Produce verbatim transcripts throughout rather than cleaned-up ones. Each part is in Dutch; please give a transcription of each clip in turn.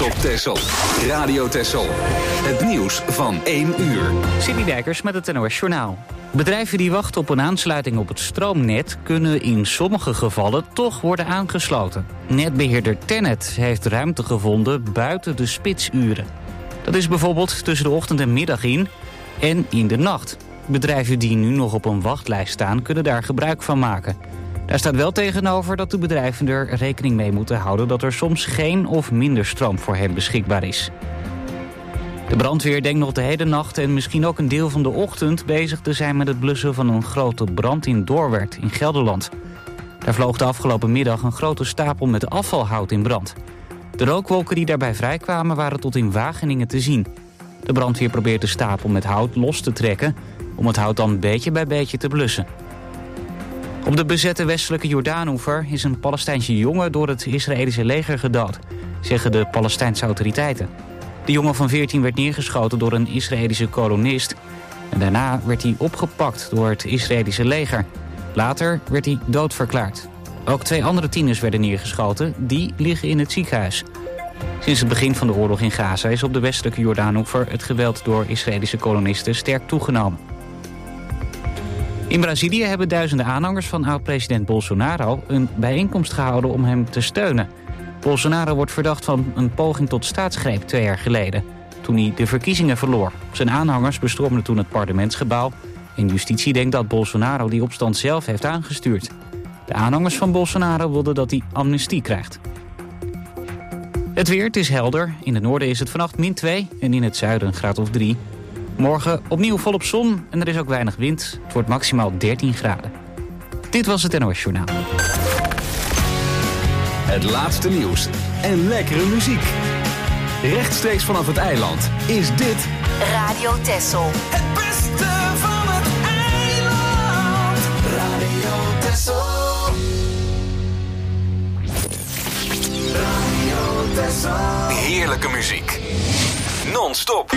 op Texel. Radio Texel. Het nieuws van één uur. Sidney Dijkers met het N O S Journaal. Bedrijven die wachten op een aansluiting op het stroomnet kunnen in sommige gevallen toch worden aangesloten. Netbeheerder Tennet heeft ruimte gevonden buiten de spitsuren. Dat is bijvoorbeeld tussen de ochtend en middag in en in de nacht. Bedrijven die nu nog op een wachtlijst staan kunnen daar gebruik van maken. Daar staat wel tegenover dat de bedrijven er rekening mee moeten houden dat er soms geen of minder stroom voor hen beschikbaar is. De brandweer denkt nog de hele nacht en misschien ook een deel van de ochtend bezig te zijn met het blussen van een grote brand in Doorwerth in Gelderland. Daar vloog de afgelopen middag een grote stapel met afvalhout in brand. De rookwolken die daarbij vrijkwamen waren tot in Wageningen te zien. De brandweer probeert de stapel met hout los te trekken om het hout dan beetje bij beetje te blussen. Op de bezette westelijke Jordaanoever is een Palestijnse jongen door het Israëlische leger gedood, zeggen de Palestijnse autoriteiten. De jongen van veertien werd neergeschoten door een Israëlische kolonist en daarna werd hij opgepakt door het Israëlische leger. Later werd hij doodverklaard. Ook twee andere tieners werden neergeschoten, die liggen in het ziekenhuis. Sinds het begin van de oorlog in Gaza is op de westelijke Jordaanoever het geweld door Israëlische kolonisten sterk toegenomen. In Brazilië hebben duizenden aanhangers van oud-president Bolsonaro een bijeenkomst gehouden om hem te steunen. Bolsonaro wordt verdacht van een poging tot staatsgreep twee jaar geleden, toen hij de verkiezingen verloor. Zijn aanhangers bestormden toen het parlementsgebouw en justitie denkt dat Bolsonaro die opstand zelf heeft aangestuurd. De aanhangers van Bolsonaro wilden dat hij amnestie krijgt. Het weer, het is helder. In het noorden is het vannacht min twee en in het zuiden een graad of drie. Morgen opnieuw volop zon en er is ook weinig wind. Het wordt maximaal dertien graden. Dit was het N O S Journaal. Het laatste nieuws en lekkere muziek. Rechtstreeks vanaf het eiland is dit Radio Texel. Het beste van het eiland. Radio Texel. Radio Texel. heerlijke muziek. Non-stop.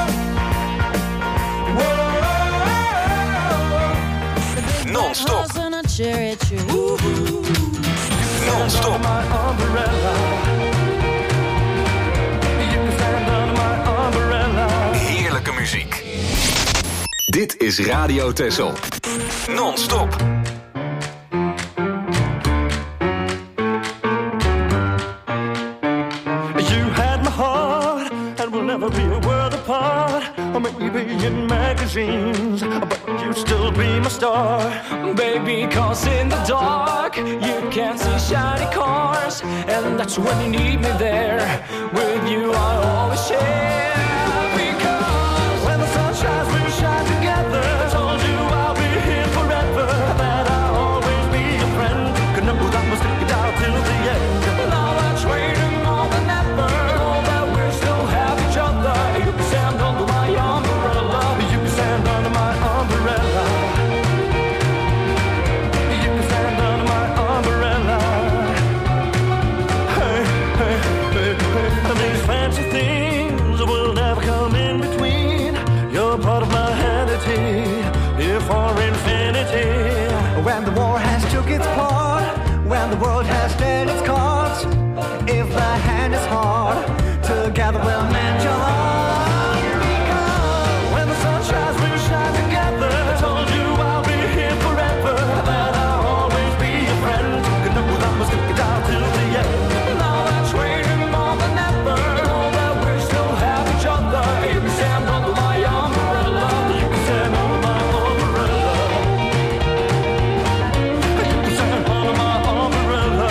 Non-stop. Non-stop. Heerlijke muziek. Dit is Radio Texel. Non-stop. You had my heart and we'll never be a world apart. Or maybe in magazines, but you'd still be my star. Baby, cause in the dark you can't see shiny cars, and that's when you need me there. With you I'll always share. Because when the sun shines, we'll shine together. I told you I'll be here forever, that I'll always be your friend. Could know that we'll stick it out till the end. Now that's waiting more than ever. Know that we still have each other. You can stand under my umbrella. You can stand under my umbrella. You can stand under my umbrella. Hey, hey, hey, hey. And these fancy things will never come in between. You're part of my entity, here for infinity. When the war has took its part, when the world has dealt its cards, if the hand is hard, together we'll mend your heart. Because when the sun shines, we'll shine together. I told you I'll be here forever, that I'll always be your friend. Could know that we'll stick it out till the end. Now that's waiting more than ever. Know that we still have each other. You can stand under my umbrella. You can stand under my umbrella. You can stand under my umbrella.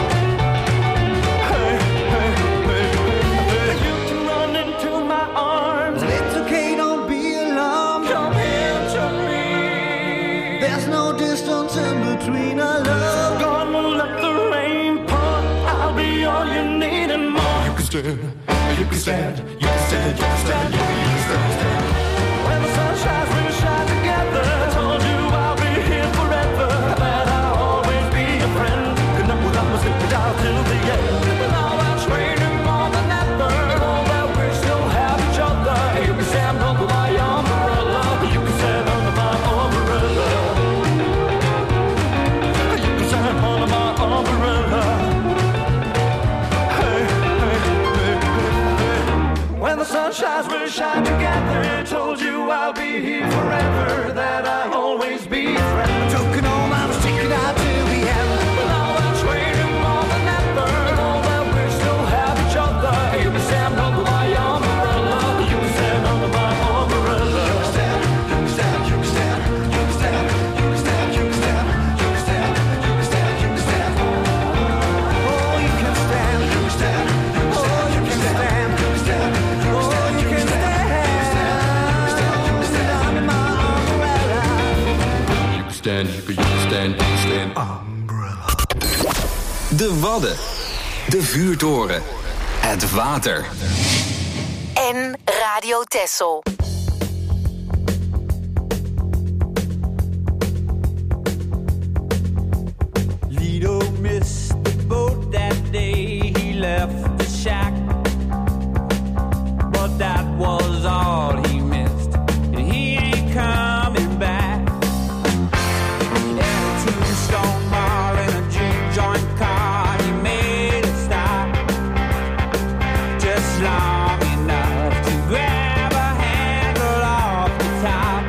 Hey, hey, hey, hey. You can run into my arms. It's okay, don't be alarmed. Come here to me. There's no distance in between our love. Gonna let the rain pour. I'll be all you need and more. You can stand, you can stand, you can stand, you can stand, you can stand, stand. When the sun shines, we'll shine together. I told you I'll be here forever, that I'll always be your friend. Could know that we'll stick it out till the end. Now that's waiting more than ever. Know that we still have each other. You can stand under my umbrella. You can stand under my umbrella. You can stand under my umbrella. Hey, hey, hey, hey. De Wadden. De vuurtoren. Het water. En Radio Texel. Lido missed the boat that day. He left the shack, but that was all he missed, and he ain't coming back. Yeah, Tombstone Mall in a juke joint car, he made a stop just long enough to grab a handle off the top.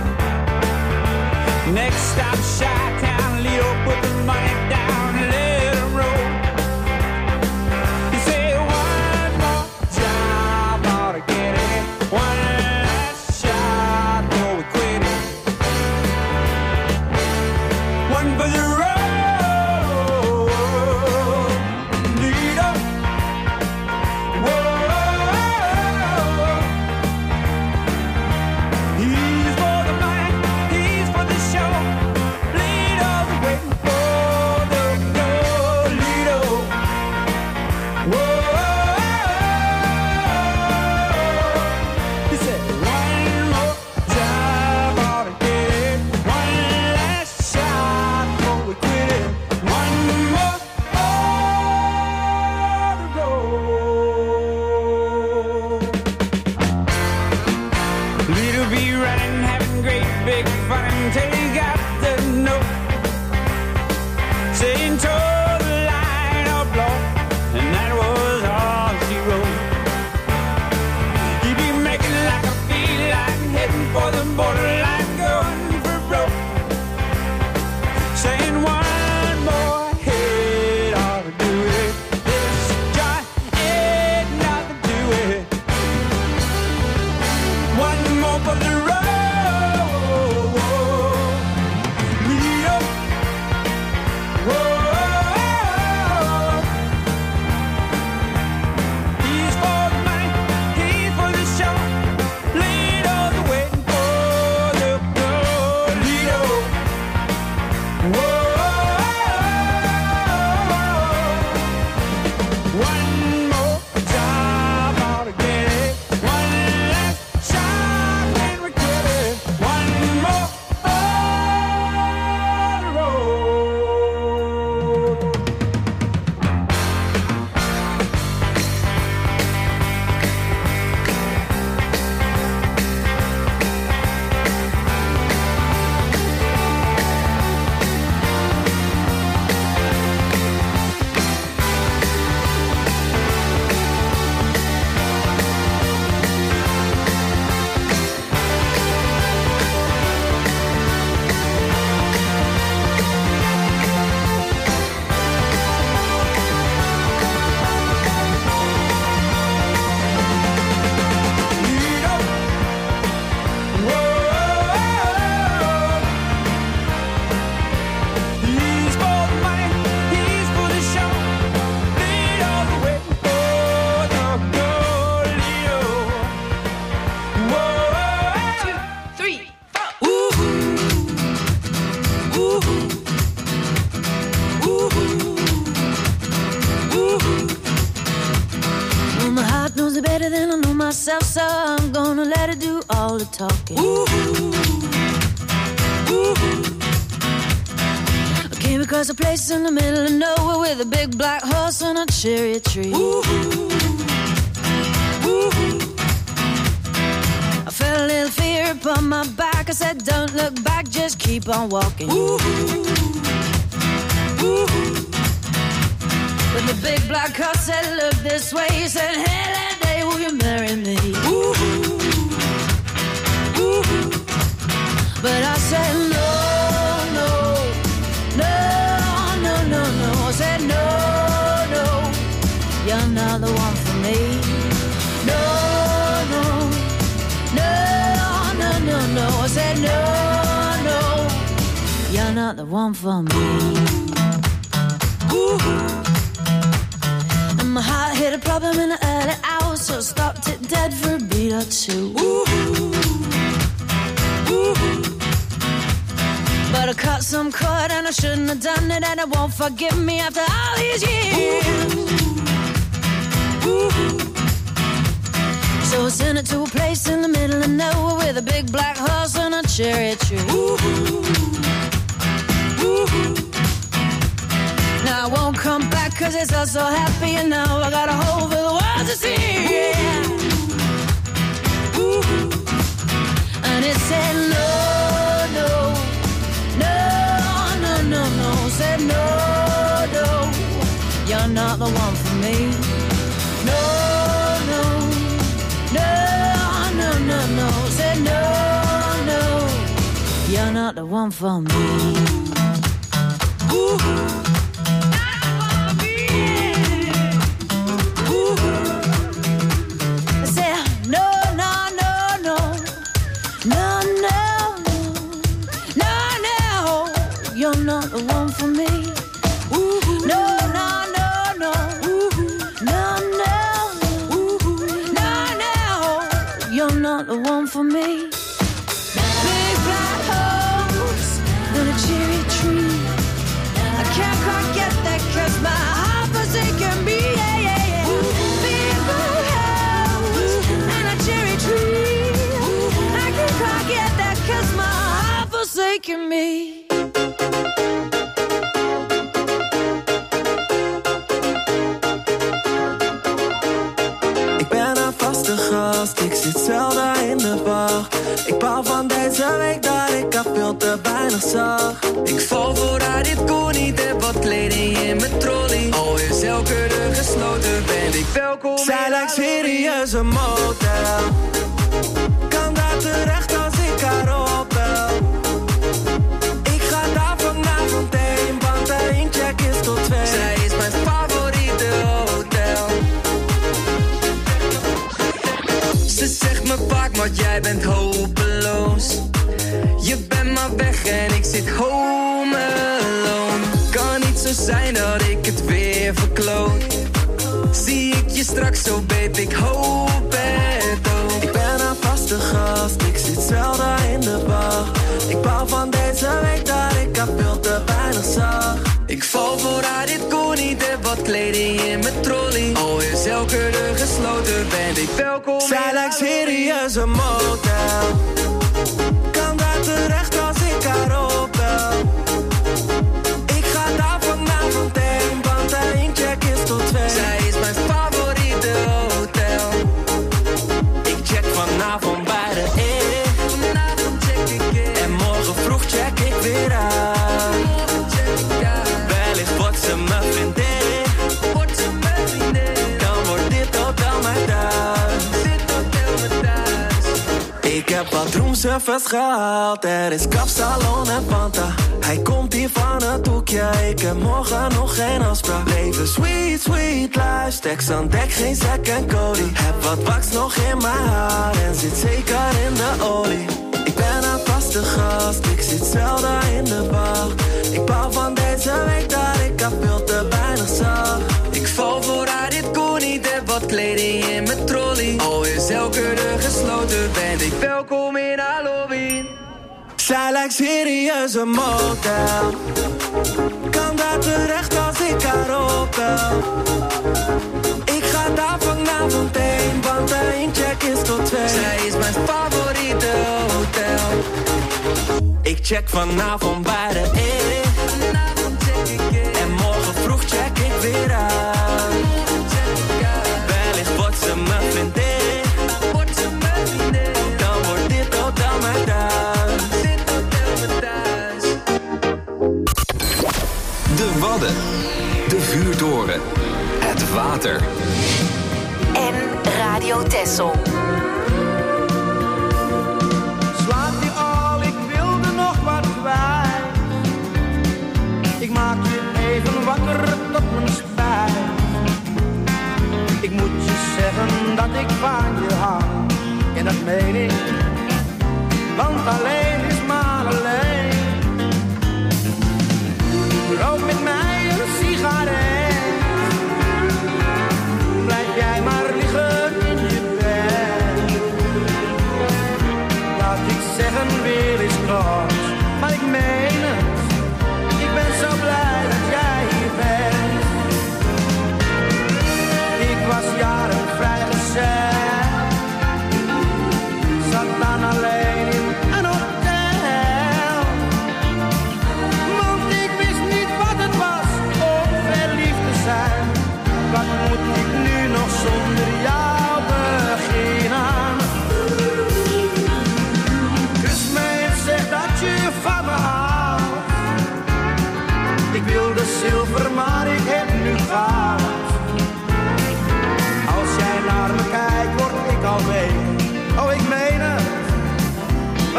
Next stop, Chi-Town, Lido put the money down and let it roll. He said one more job ought to get it, one last shot before we quit it. One for the road, Lido. Whoa, he's for the money, he's for the show. Lido's waiting for the go, Lido. Whoa, he said one more job ought to get it, one last shot before we quit it, one more on the road. Lido be running, having great big fun until he got the note saying toe the line or blow, and that was all she wrote. He'd be making like a feline, heading for the borderline, going for broke, saying one more hit ought to do it. This joint ain't nothing to it. One more for the road, Lido. Whoa, he's for the money, he's for the show. Lido's waiting for the go, Lido. Whoa, one more job ought to get it, one last shot when we quit it, one more on the road. Lido. Whoa, he's for the money, he's for the show. Lido's waiting for the go, Lido. Whoa, two, three, four. Ooh, ooh, ooh, ooh. Well, my heart knows it better than I know myself, so I'm gonna let it do all the talking. Ooh, ooh. I came across a place in the middle of nowhere with a big black horse and a cherry tree. Ooh, ooh. I felt a little fear upon my back. I said, don't look back, just keep on walking. Ooh, ooh. But the big black horse said, look this way. He said, hey, that day, will you marry me? Ooh, ooh. But I said, no, no, no, no, no, no. I said, no, no, you're not the one for me. No, no, no, no, no, no. I said, no, no, you're not the one for me. Ooh. And my heart hit a problem in the early hours, so stopped it dead for a beat or two. Ooh. Ooh. But I caught some cut and I shouldn't have done it, and it won't forgive me after all these years. Ooh. So send it to a place in the middle of nowhere with a big black horse and a cherry tree. Ooh. Ooh. Now I won't come back cause it's all so happy, and now I got a hole for the world to see. Yeah. Ooh. And it said no, no, no, no, no, no. Said no, no, you're not the one for me. No, no, no, no, no, no. Said no, no, you're not the one for me. Ooh. You're not the one for me. Ooh, no, no, no, no. Ooh, no, no. Ooh, no, no. You're not the one for me. Big black holes and a cherry tree. I can't quite get that cause my heart forsaken me. Yeah, yeah, yeah. Big black holes and a cherry tree. I can't quite get that cause my heart forsaken me. Ik zit zelden in de wacht. Ik baal van deze week dat ik haar veel te weinig zag. Ik val voor haar, dit kon niet. Heb wat kleding in mijn trolley. Al is elke deur gesloten, ben ik welkom. Zij lijkt serieus een motel. Kan daar terecht als ik haar opbel. Ik ga daar vanavond heen, want de incheck is tot twee. Zij is mijn favoriete hotel. Ze zegt me vaak, maar jij bent hopeloos. Je bent maar weg en ik zit home alone. Kan niet zo zijn dat ik het weer verkloot. Zie ik je straks, zo babe, ik hoop het ook. Ik ben een vaste gast, ik zit zelden in de wacht. Ik baal van deze week dat ik haar veel te weinig zag. Ik val voor haar, dit kon niet, heb wat kleding in mijn trolley. Al is elke deur gesloten, ben ik welkom. Zij lijkt serieus een motel. Kan daar terecht als ik haar opbel. Ik ga daar vanavond heen, want de incheck is tot twee. Zij is mijn favoriete hotel. Ik check vanavond bij de E. Vanavond check ik in. En morgen vroeg check ik weer uit. Wellicht wordt ze mijn vriendin. Wordt ze mijn vriendin. Dan wordt dit hotel mijn thuis. Dit hotel mijn thuis. Ik heb wat roomservice gehaald. Er is kapsalon en Fanta. Hij komt hier van het hoekje. Ik heb morgen nog geen afspraak. Leven sweet, sweet life. Stacks aan dek, geen sec en Cody. Heb wat wax nog in mijn haar. En zit zeker in de olie. Ik ben een vaste gast. Ik zit zelden in de wacht. Ik baal van deze week dat ik haar veel te weinig zag. Ik val voor haar, dit kon niet. Heb wat kleding in mijn trolley. Al is elke deur gesloten, ben ik welkom in haar lobby. Zij lijkt serieus een motel. Kan daar terecht als ik haar opbel. Ik ga daar vanavond heen, want de incheck is tot twee. Zij is mijn favoriete hotel. Ik check vanavond bij de E. Vanavond check ik in. En morgen vroeg check ik weer uit. Wellicht wordt ze mijn vriendin. Wordt ze mijn vriendin. Dan wordt dit hotel mijn thuis. Dit hotel mijn thuis. De Wadden. De vuurtoren. Het water. En Radio Texel. Slaap je al, ik wilde nog wat kwijt. Ik maak je even wakker tot mijn spijt. Ik moet je zeggen dat ik van je hou. En dat meen ik, want alleen is maar alleen. Rook met mij een sigaret. Blijf jij maar liggen in je bed.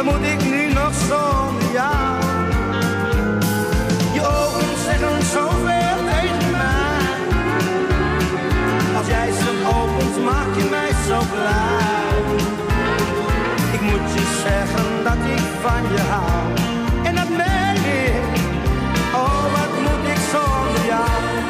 wat moet ik nu nog zonder jou? Je ogen zeggen zoveel tegen mij. Als jij ze opent, maak je mij zo blij. Ik moet je zeggen dat ik van je hou. En dat meen ik. Oh, wat moet ik zonder jou?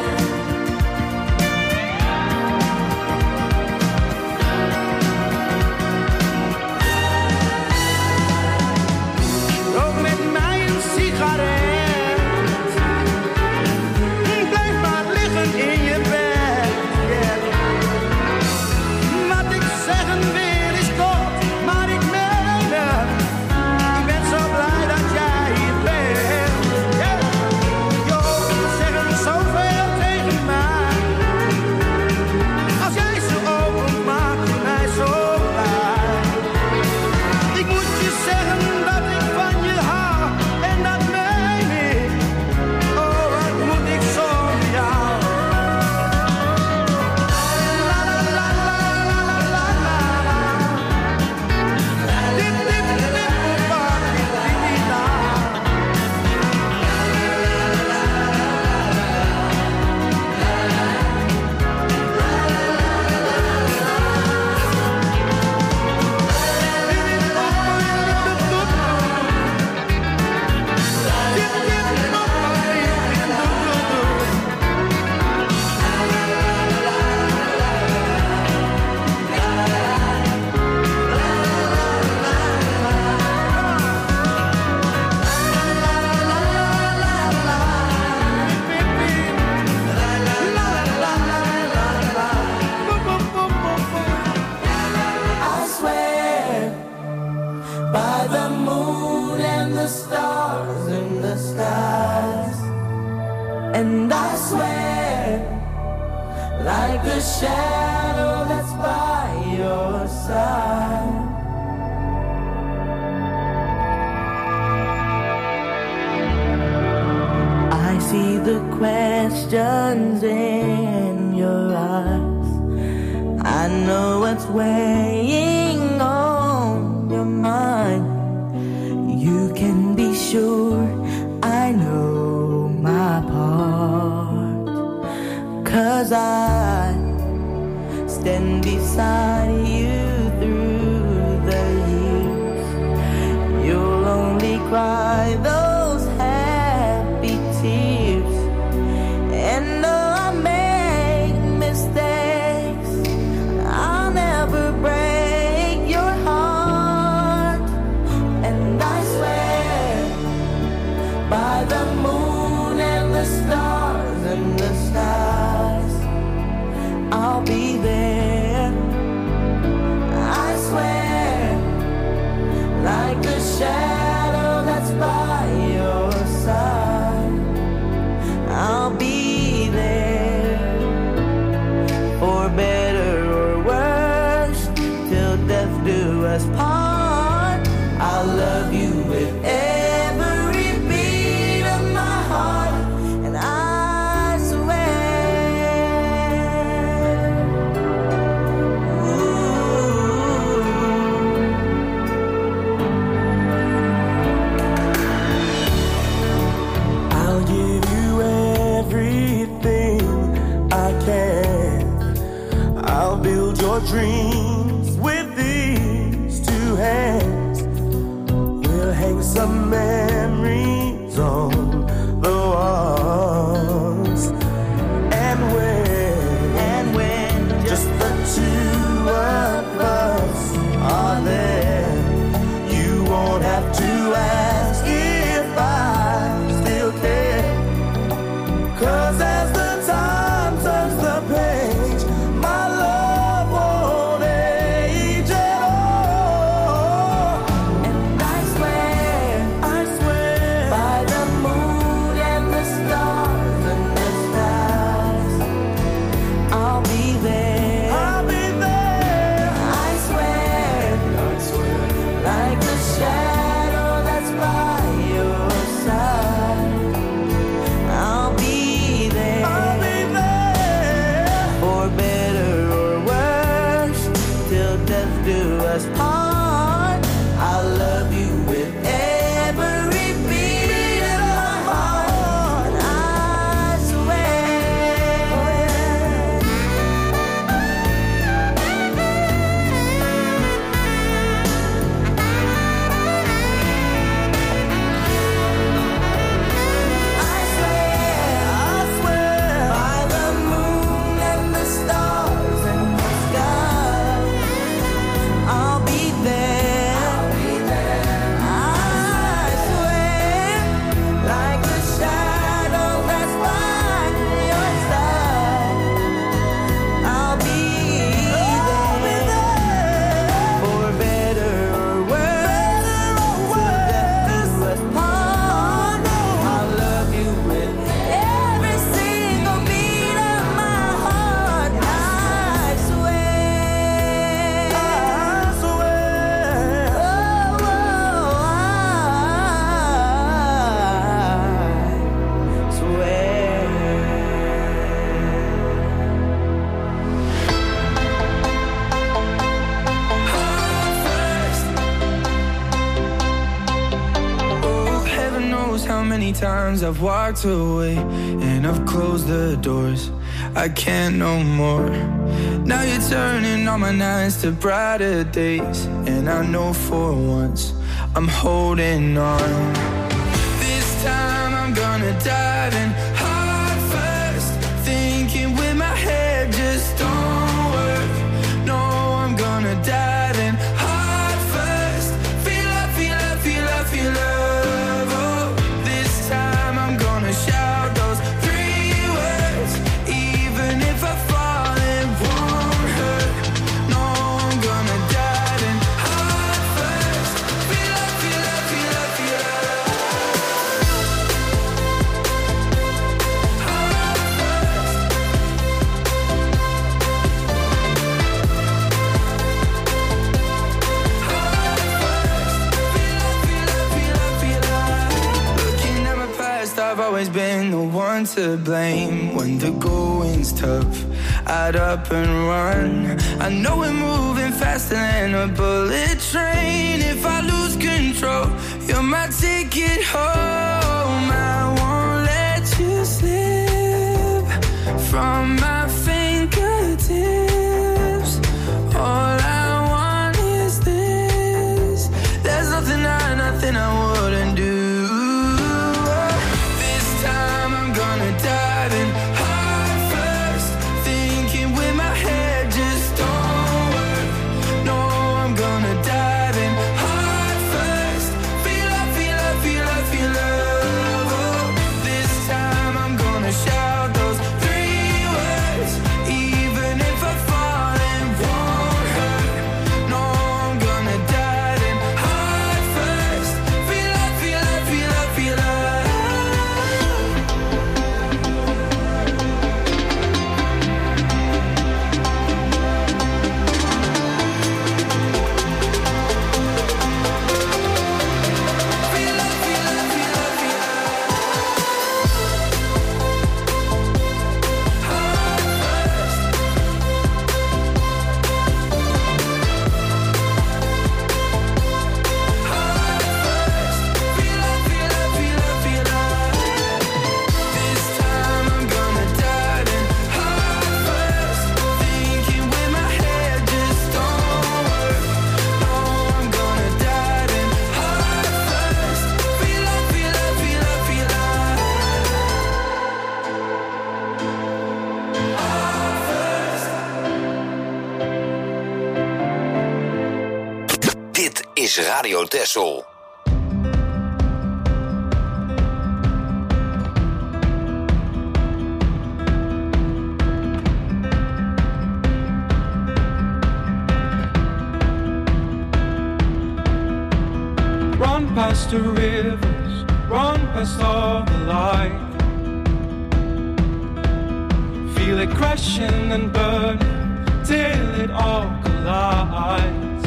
Rook met mij een sigaret. Blijf maar liggen in je bed. Yeah. Wat ik zeggen wil is kort, maar ik meen het. Ik ben zo blij dat jij hier bent. Yeah. Je ogen zeggen zoveel tegen mij. Als jij ze opent, maak je mij zo blij. Ik moet je zeggen dat ik van je hou. En dat meen ik. Oh, wat moet ik zonder jou? La la la la la la la la. Dip dip dip pa dip dip da. I swear by the moon and the stars in the skies, and I swear like the shadow that's by your side. I see the questions in your eyes. I know what's weighing on your mind. You can be sure I know my part. 'Cause I stand beside you through the years. You'll only cry those happy tears. And though I make mistakes, I'll never break your heart. And I swear by the moon and the stars and the skies, I'll be there. I swear like the shadow that's by your side, I'll be there. For better or worse, till death do us part. I'll love you with every beat of my heart. And I swear, ooh, I'll give you everything I can. I'll build your dreams with these two hands. We'll hang some memories on the walls. And when, and when just the two of us are there, you won't have to ask if I still care. 'Cause as the time turns the page, my love won't age at all. And I swear, I swear by the moon times I've walked away and I've closed the doors. I can't no more. Now you're turning all my nights to brighter days, and I know for once I'm holding on. This time I'm gonna dive in heart first, thinking with my head just don't work. No, I'm gonna dive in heart first. Feel love, feel love, feel love, feel love. Oh, this time I'm gonna shout those three words, even if I fall, it won't hurt. No, I'm gonna dive in heart first. Feel love, feel love, feel love, feel love. Heart first. Looking at my past, I've always been the one to blame. When the going's tough, I'd up and run. I know we're moving faster than a bullet train. If I lose control, you're my ticket home. I won't let you slip from my fingertips. All I want is this. There's nothing I, nothing I wouldn't do. This time I'm gonna dive in heart first, thinking with my head just don't work. No, I'm gonna dive in heart first. Feel love, feel love, feel love, feel love. Oh, this time I'm gonna shout those three words, even if I fall, it won't hurt. No, I'm gonna dive in heart first. Feel love, feel love, feel love, feel love. Feel love, feel love, feel love, feel love. Heart first. Heart first. Feel love, feel love, feel love, feel love. This time I'm gonna dive in heart first, thinking with my head just don't work. No, I'm gonna dive in heart first. Feel love, feel love, feel love, feel love. Heart first. Dit is Radio Texel. Run past the rivers, run past all the light. Feel it crashing and burning till it all collides.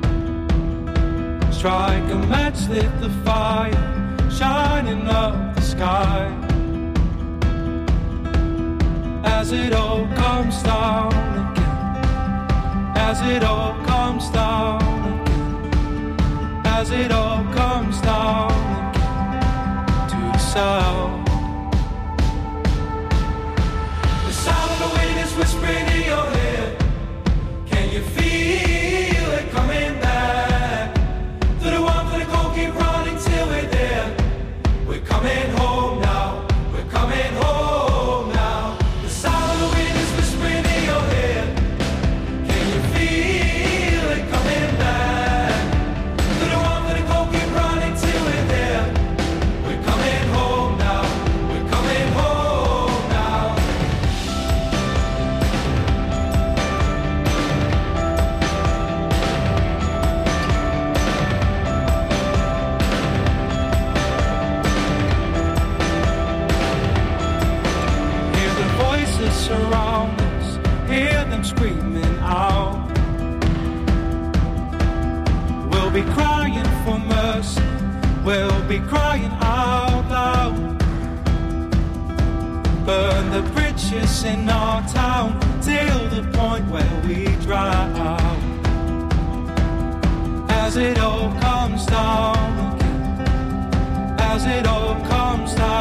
Strike a match, lit the fire, shining up the sky. As it all comes down again, as it all comes down again, as it all comes down again to the sound. The sound of the wind is whispering in your head. Can you feel it coming back? To the one for the cold, keep running till we're there. We're coming home now, we're coming home now. The sound of the wind is whispering in your head. Can you feel it coming back? To the one for the cold, keep running till we're there. We're coming home now, we're coming home now. Hear the voices surround us, hear them screaming out. We'll be crying for mercy, we'll be crying out loud. Burn the bridges in our town till the point where we drown. As it all comes down again, as it all comes down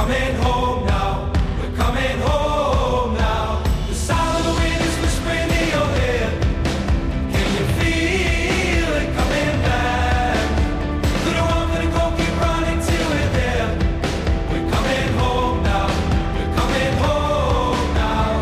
coming home now. We're coming home now. The sound of the wind is whispering in your ear. Can you feel it coming back? To the one for the go, keep running till we're there. We're coming home now. We're coming home now.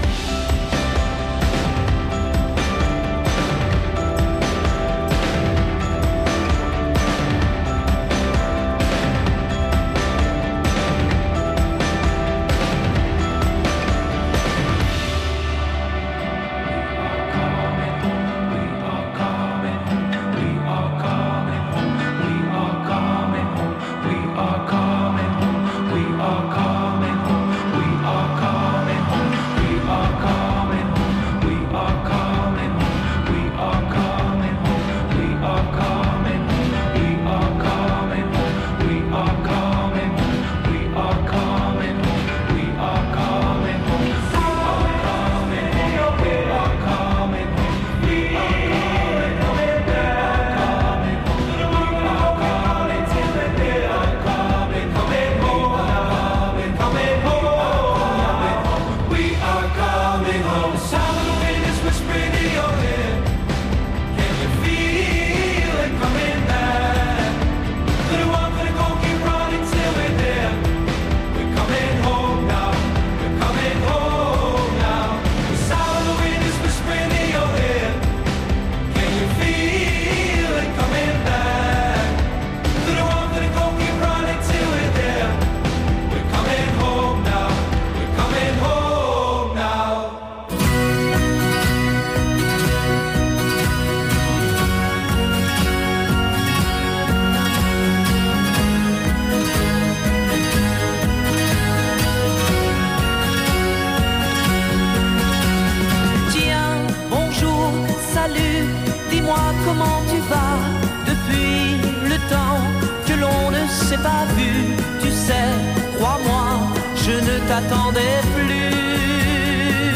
Comment tu vas depuis le temps que l'on ne s'est pas vu? Tu sais, crois-moi, je ne t'attendais plus.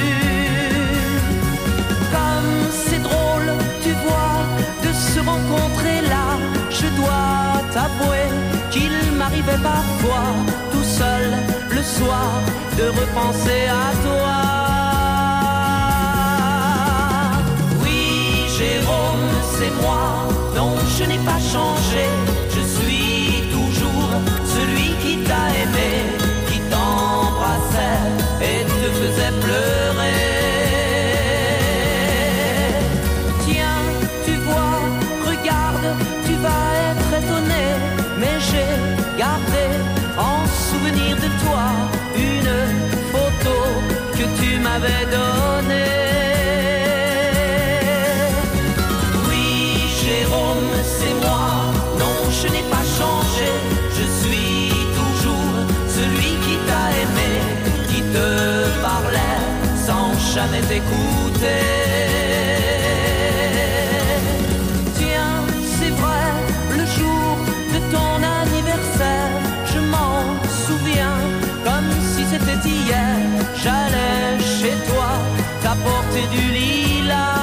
Comme c'est drôle, tu vois, de se rencontrer là. Je dois t'avouer qu'il m'arrivait parfois, tout seul le soir, de repenser à toi. Jérôme, c'est moi, non, je n'ai pas changé. Je suis toujours celui qui t'a aimé, qui t'embrassait et te faisait pleurer. Tiens, tu vois, regarde, tu vas être étonné, mais j'ai gardé en souvenir de toi une photo que tu m'avais donnée. Jérôme, c'est moi, non, je n'ai pas changé. Je suis toujours celui qui t'a aimé, qui te parlait sans jamais t'écouter. Tiens, c'est vrai, le jour de ton anniversaire, je m'en souviens comme si c'était hier. J'allais chez toi, t'apporter du lilas.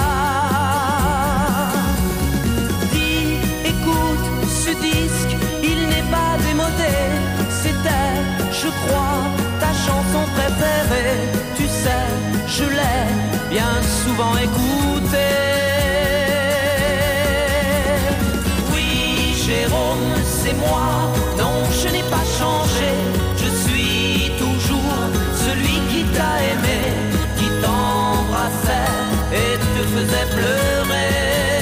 Ce disque, il n'est pas démodé. C'était, je crois, ta chanson préférée. Tu sais, je l'ai bien souvent écoutée. Oui, Jérôme, c'est moi. Non, je n'ai pas changé. Je suis toujours celui qui t'a aimé, qui t'embrassait et te faisait pleurer.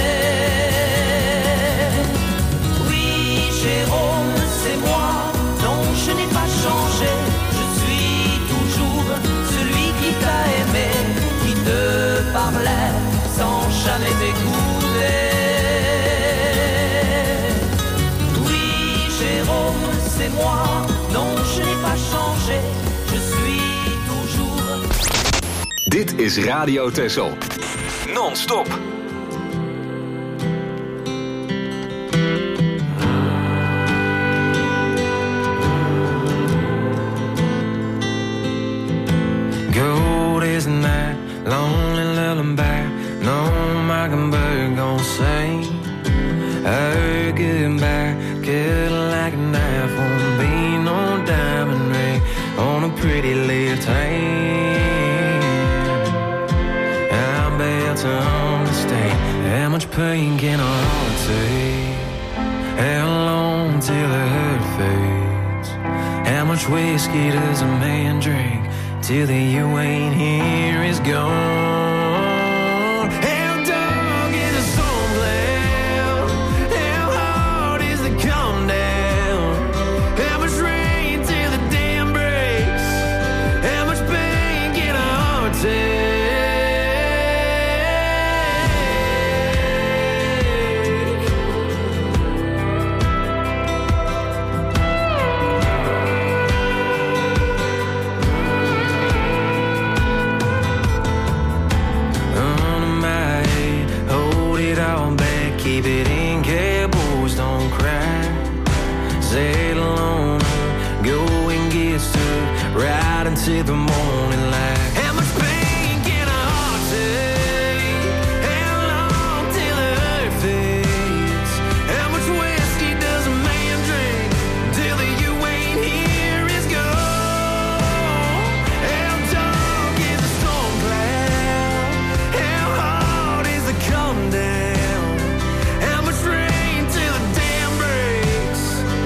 Jérôme, c'est moi, non, je n'ai pas changé. Je suis toujours celui qui t'a aimé, qui te parlait sans jamais t'écouter. Oui, Jérôme, c'est moi, non, je n'ai pas changé. Je suis toujours... Dit is Radio Texel. Non-stop. Isn't that lonely lullaby? No mockingbird gon' sing. Her goodbye, cut like a knife, won't be no diamond much pain can a heart take? How long till the hurt fades? How much whiskey does a man drink till the you ain't here is gone? How dark is the storm cloud? How hard is the calm down? How much rain till the dam breaks? How much pain can a heart take? Keep it in, cowboys don't cry. Sail alone, go and get stuck right into the morning light. How much pain can a heart take? How long till the hurt fades? How much whiskey does a man drink till the you ain't here is gone? How dark is the storm cloud? How hard is the calm down?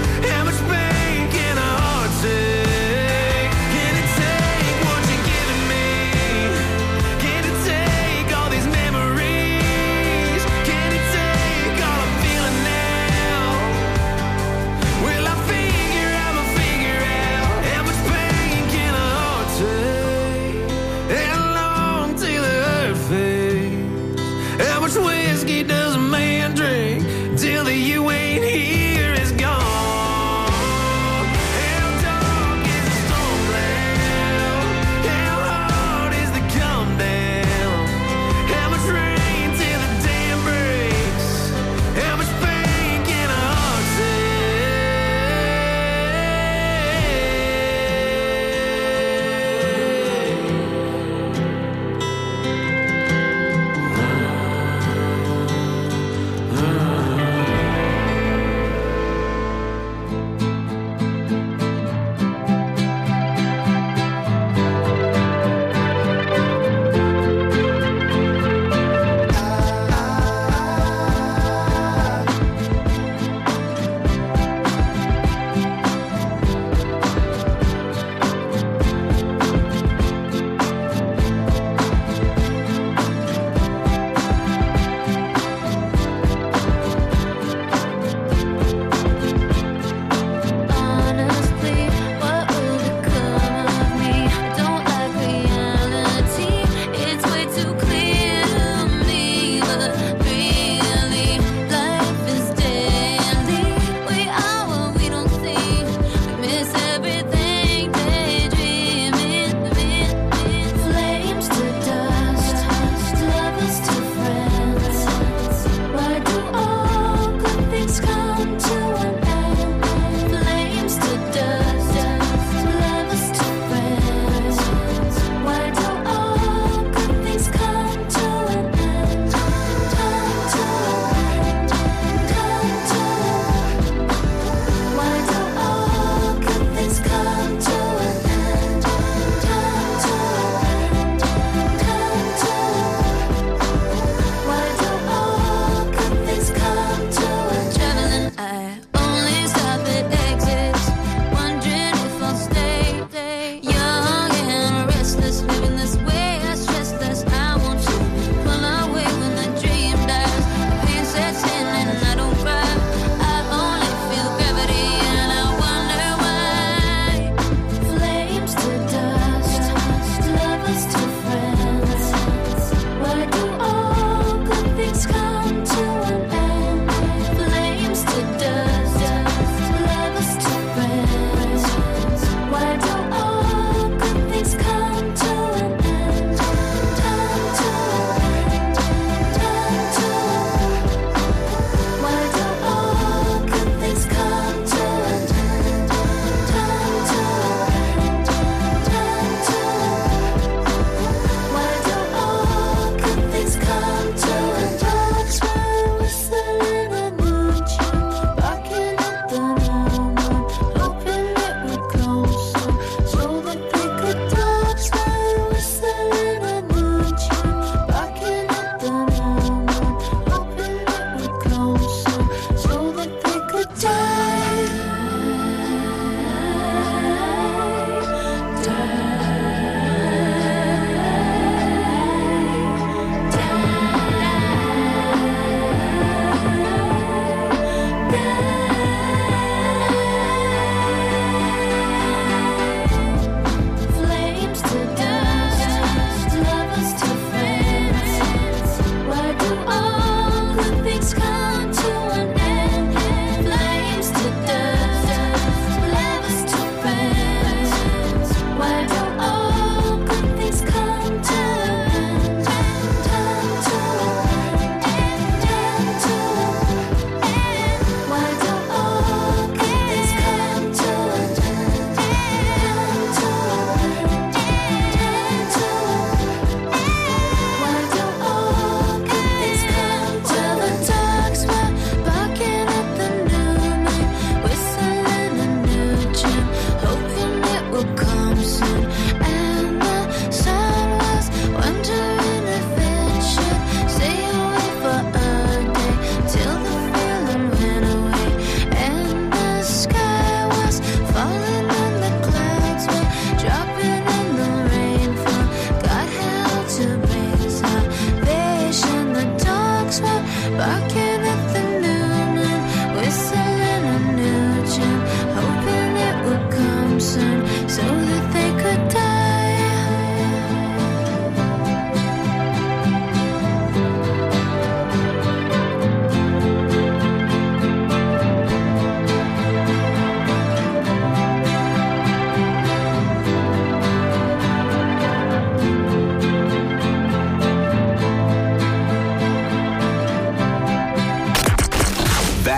Can it take what you're giving me?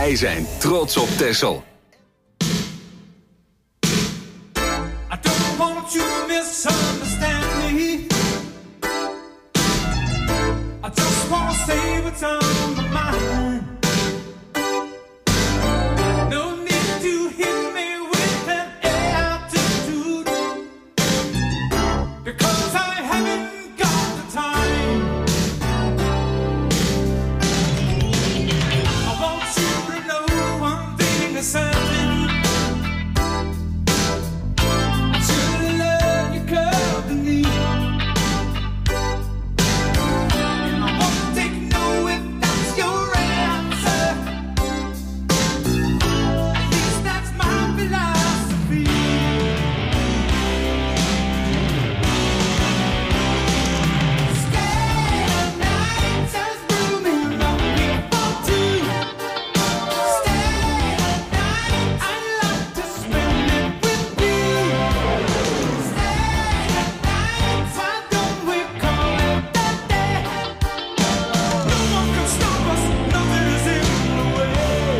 Wij zijn trots op Texel. I don't want you to misunderstand me. I just want to say what's on my mind. No need to hit me with an attitude, because I haven't got the time. I want you to know one thing is certain. I should love you company. I won't take no if that's your answer. At least that's my philosophy. Stay the night, there's room enough here for two. Stay the night, I'd love to spend it with you. Stay the night, why don't we call it that day? No one can stop us, nothing is in the way.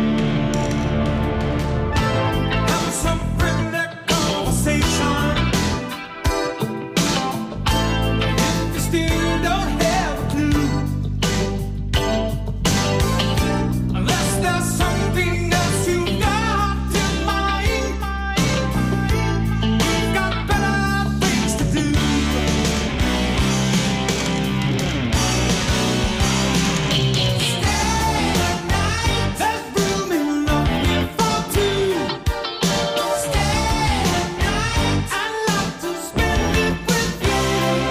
Have some friendly conversation. If you still don't have a clue, unless there's something else you got in mind, we've got better things to do. Stay the night, there's room enough here for two. Stay the night, I'd love to spend it with you.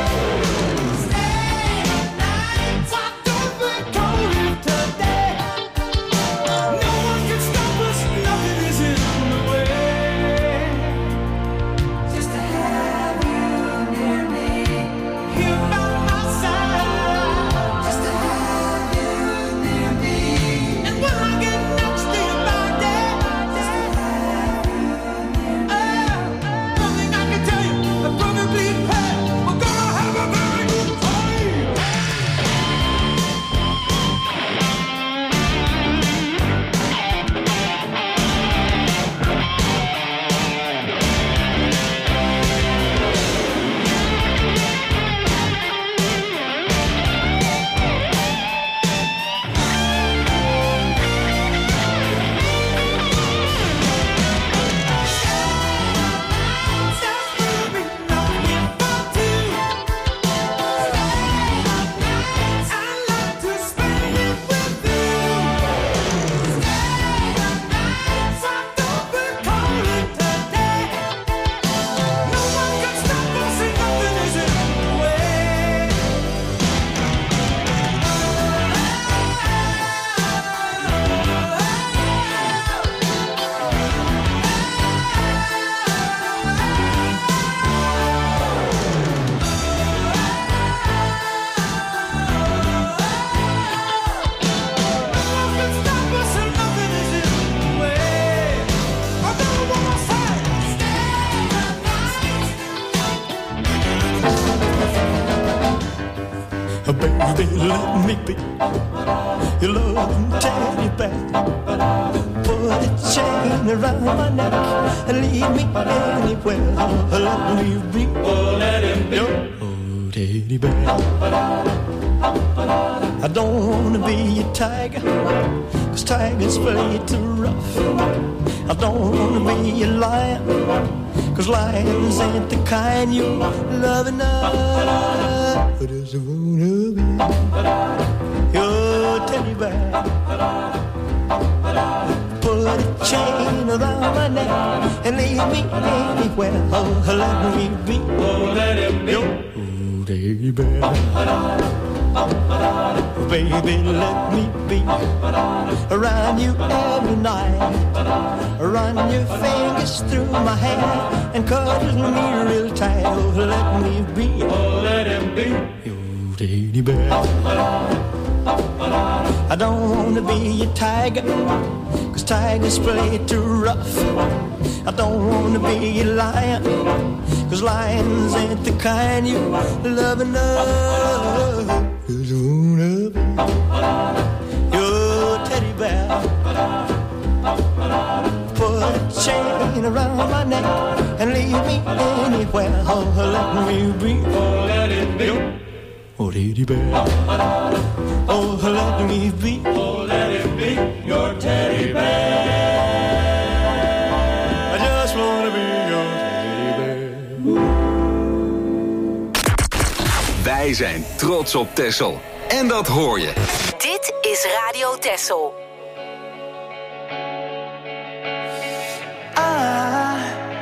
Stay the night, why don't we call it today? No one can stop us, nothing is in the way. Just to have you near me, here by my side. Just to have you near me, and when I get next to your body, just to have you near me. Oh, one thing I can tell you, I probably had, we're gonna have a very good time. Baby, let me be your loving teddy bear. Put a chain around my neck and leave me anywhere. Let me be, oh, let him be your oh, teddy bear. I don't wanna be a tiger, 'cause tigers play too rough. I don't wanna be a lion, 'cause lions ain't the kind you love enough. I just wanna be your teddy bear. Put a chain around my neck and leave me anywhere. Oh, let me be, oh, let him be your oh, teddy bear. Baby, let me be around you every night. Run your fingers through my hair and cuddle me real tight. Oh, let me be, oh, let him be your teddy bear. I don't wanna be a tiger, 'cause tigers play too rough. I don't wanna be a lion, 'cause lions ain't the kind you love enough. Just wanna be your teddy bear. chain around my neck and leave me anywhere. Oh, let me be. Oh, let it be. Oh, teddy bear. Oh, let me be. Oh, let it be your teddy bear. I just wanna be your teddy bear. Wij zijn trots op Texel. En dat hoor je. Dit is Radio Texel. I,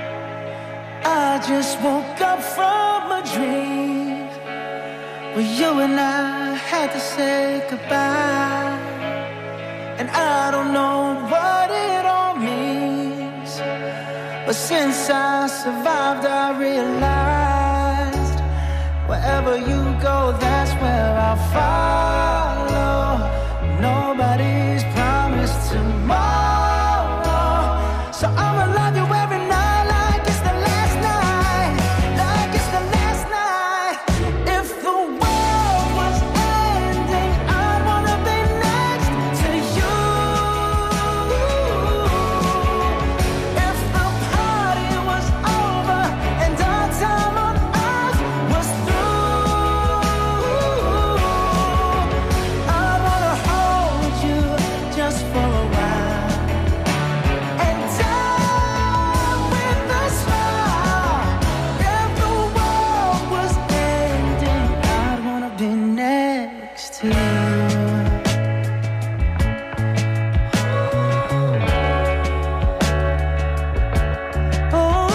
I just woke up from a dream where you and I had to say goodbye. And I don't know what it all means, but since I survived I realized wherever you go, that's where I'll follow. Nobody's promised tomorrow, so I'ma love you every night like it's the last night, like it's the last night. If the world was ending, I'd wanna be next to you. If the party was over and our time on earth was through, I wanna hold you just for a while and die with a smile. If the world was ending, I'd wanna be next to you. Oh,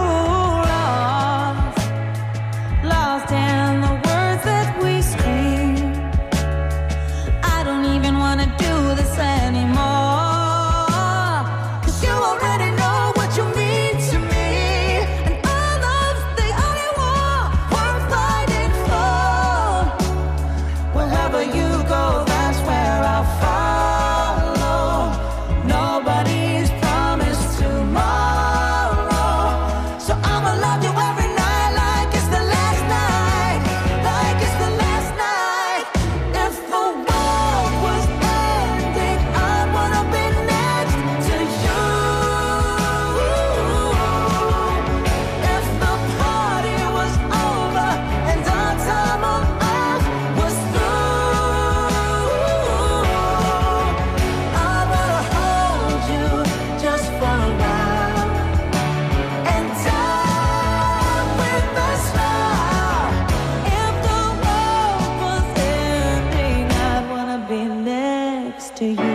lost, lost in the words that we scream. I don't even wanna do this anymore, 'cause you already know what you mean to me, and our love's the only war worth fighting for. Wherever you go, that's where I'll follow. Nobody's promised tomorrow, so I'ma love you every night like it's the last night, like it's the last night. If the world was ending, I'd wanna be next to you. If the party was over and our time on earth was through, I wanna hold you just for a while and die with a smile. If the world was ending, I'd wanna be next to you,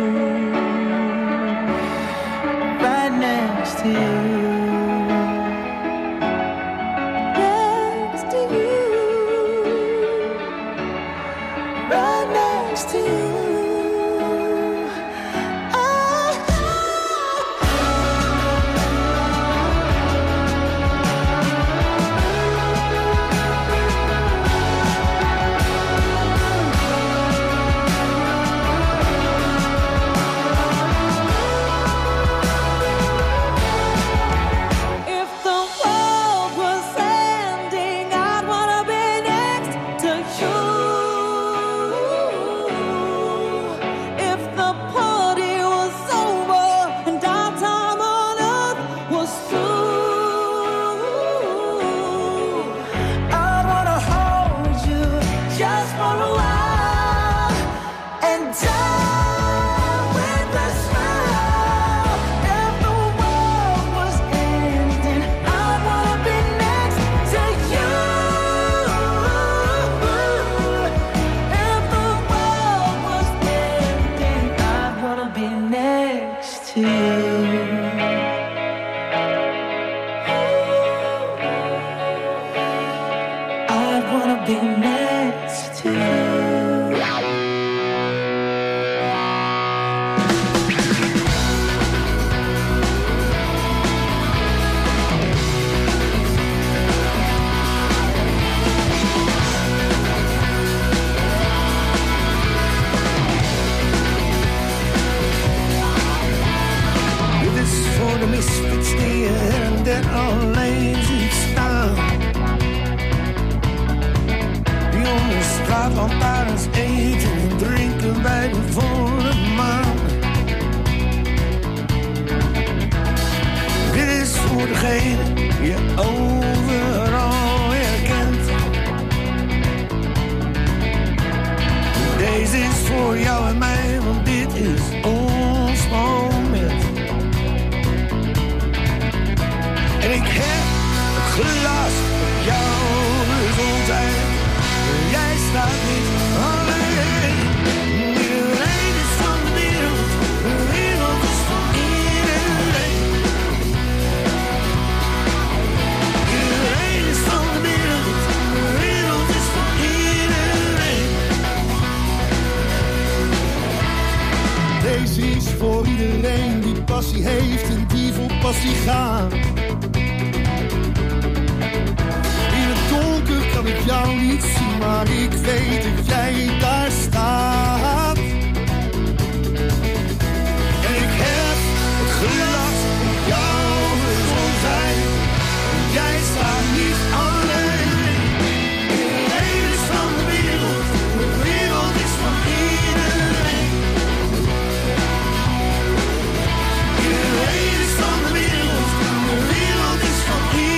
right next to you, next to you, right next to you. If the world was ending, I'd wanna be next to you. If the party was over and our time on earth was through, I'd wanna hold you just for a while and die with a smile. If the world was ending, I'd wanna be next to you. If the world was ending, I'd wanna be next to you. I'd wanna be next to you. This is for the misfits, dear, and that all lazy style. The only strife on parents' age and drinking back before the mom. voor degene je overal herkent. Deze is voor jou en mij, want dit is ons moment. En ik heb het glas op jouw gezondheid. Jij staat niet alleen. Iedereen is van de wereld, de wereld is van iedereen. Iedereen is van de wereld, de wereld is van iedereen. Deze is voor iedereen die passie heeft en die vol passie gaat. Kan ik jou niet zien, maar ik weet dat jij daar staat. En ik heb het glas op jouw gezondheid. Jij staat niet alleen. Iedereen is van de wereld, de wereld is van iedereen. Iedereen is van de wereld, de wereld is van iedereen.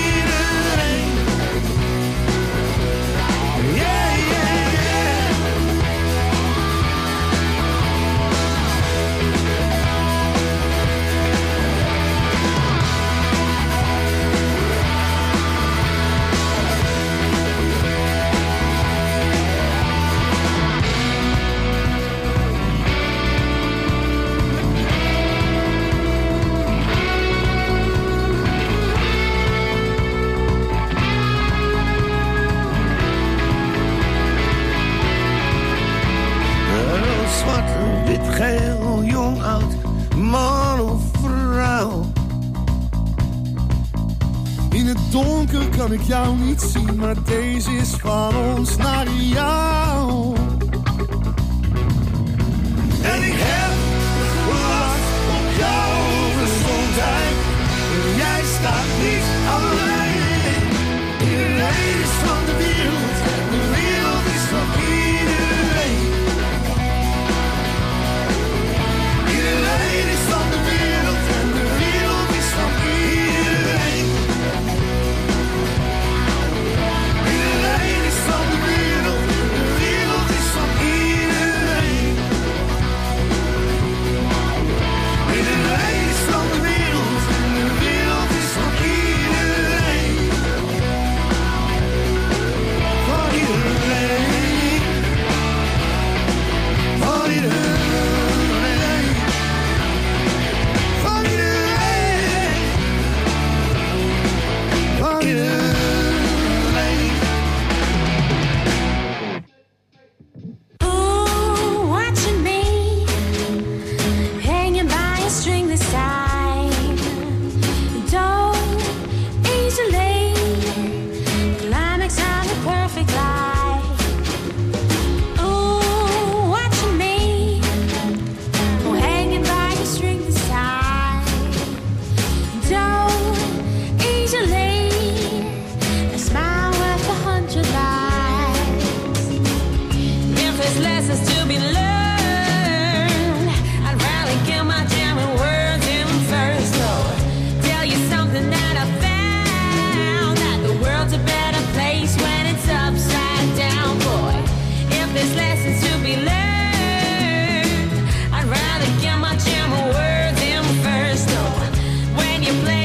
Geel, jong, oud, man of vrouw. In het donker kan ik jou niet zien, maar deze is van ons naar jou. En ik heb gewacht op jouw gezondheid. Jij staat niet alleen. Iedereen is van de wereld, de wereld is van iedereen. Iedereen is van de wereld en de wereld is van iedereen. Iedereen is van de wereld, de wereld is van iedereen. Iedereen is van de wereld en de wereld is van iedereen. Van iedereen. Van iedereen. You play